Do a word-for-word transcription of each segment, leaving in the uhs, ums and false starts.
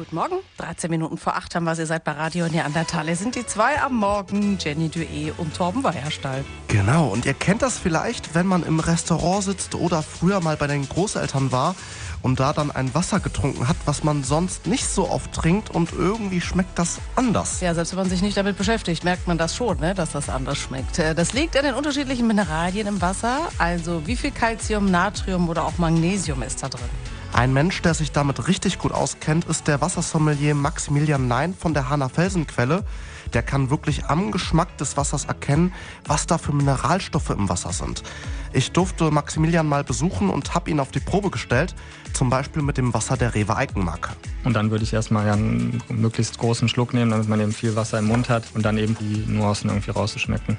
Guten Morgen, dreizehn Minuten vor acht haben wir, ihr seid bei Radio Neandertal. Hier sind die zwei am Morgen, Jenny Dueh und Torben Weierstall. Genau, und ihr kennt das vielleicht, wenn man im Restaurant sitzt oder früher mal bei den Großeltern war und da dann ein Wasser getrunken hat, was man sonst nicht so oft trinkt und irgendwie schmeckt das anders. Ja, selbst wenn man sich nicht damit beschäftigt, merkt man das schon, ne, dass das anders schmeckt. Das liegt an den unterschiedlichen Mineralien im Wasser, also wie viel Calcium, Natrium oder auch Magnesium ist da drin. Ein Mensch, der sich damit richtig gut auskennt, ist der Wassersommelier Maximilian Nein von der Hahner Felsenquelle. Der kann wirklich am Geschmack des Wassers erkennen, was da für Mineralstoffe im Wasser sind. Ich durfte Maximilian mal besuchen und habe ihn auf die Probe gestellt, zum Beispiel mit dem Wasser der Rewe Eigenmarke. Und dann würde ich erstmal ja einen möglichst großen Schluck nehmen, damit man eben viel Wasser im Mund hat und dann eben die Nuancen irgendwie rauszuschmecken.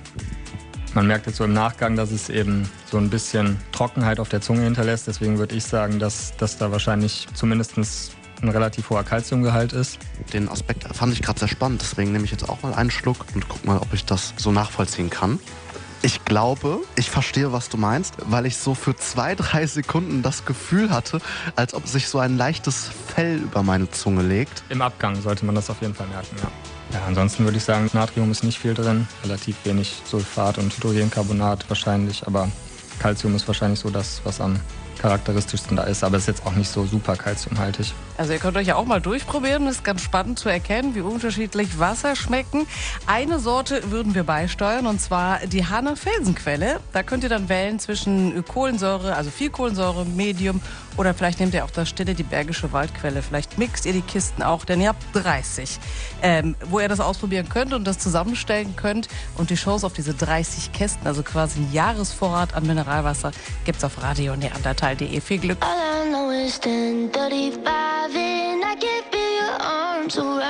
Man merkt jetzt so im Nachgang, dass es eben so ein bisschen Trockenheit auf der Zunge hinterlässt. Deswegen würde ich sagen, dass, dass da wahrscheinlich zumindest ein relativ hoher Kalziumgehalt ist. Den Aspekt fand ich gerade sehr spannend. Deswegen nehme ich jetzt auch mal einen Schluck und guck mal, ob ich das so nachvollziehen kann. Ich glaube, ich verstehe, was du meinst, weil ich so für zwei, drei Sekunden das Gefühl hatte, als ob sich so ein leichtes Fell über meine Zunge legt. Im Abgang sollte man das auf jeden Fall merken, ja. Ja, ansonsten würde ich sagen, Natrium ist nicht viel drin, relativ wenig Sulfat und Hydrogencarbonat wahrscheinlich, aber Calcium ist wahrscheinlich so das, was am charakteristischsten da ist, aber es ist jetzt auch nicht so super calciumhaltig. Also ihr könnt euch ja auch mal durchprobieren, das ist ganz spannend zu erkennen, wie unterschiedlich Wasser schmecken. Eine Sorte würden wir beisteuern, und zwar die Hahner Felsenquelle. Da könnt ihr dann wählen zwischen Kohlensäure, also viel Kohlensäure, Medium, oder vielleicht nehmt ihr auch das Stille, die Bergische Waldquelle. Vielleicht mixt ihr die Kisten auch, denn ihr habt dreißig, ähm, wo ihr das ausprobieren könnt und das zusammenstellen könnt. Und die Chance auf diese dreißig Kästen, also quasi ein Jahresvorrat an Mineralwasser, gibt's auf radio neandertal punkt de. Viel Glück!